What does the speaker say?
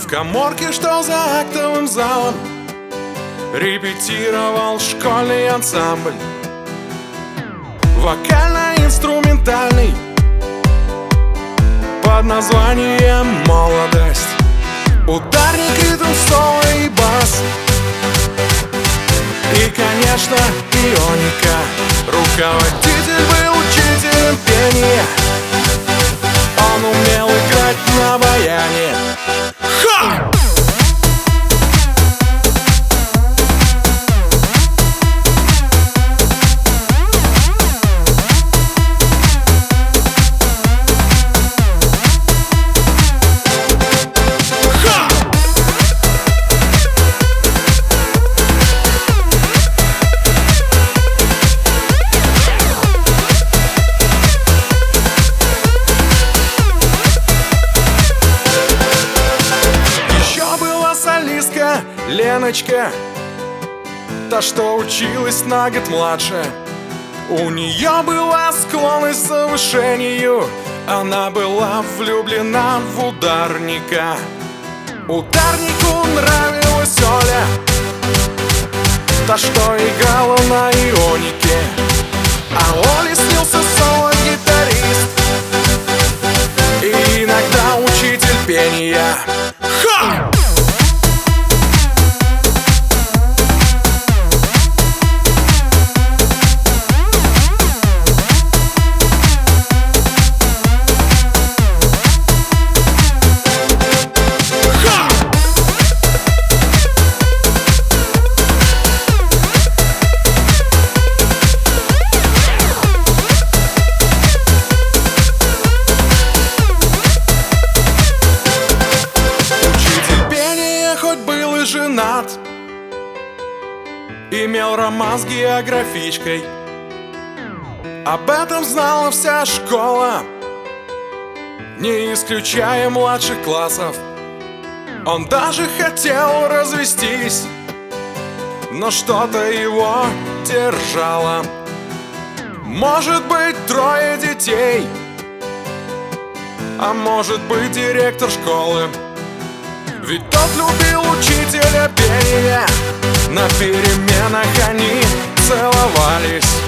В каморке, что за актовым залом, репетировал школьный ансамбль. Вокально-инструментальный под названием «Молодость». Ударник, ритм, соло и бас. И, конечно, ионика. Руководитель был учителем пения. Он умел играть на баяне. Ха! Леночка, та, что училась на год младше. У нее была склонность к завышению. Она была влюблена в ударника. Ударнику нравилась Оля, та, что играла на ионике. А Оле снился соло-гитарист и иногда учитель пения. Ха! Женат, имел роман с географичкой. Об этом знала вся школа, не исключая младших классов. Он даже хотел развестись, но что-то его держало. Может быть, 3 детей, а может быть, директор школы. Ведь тот любил учителя пения. На переменах они целовались.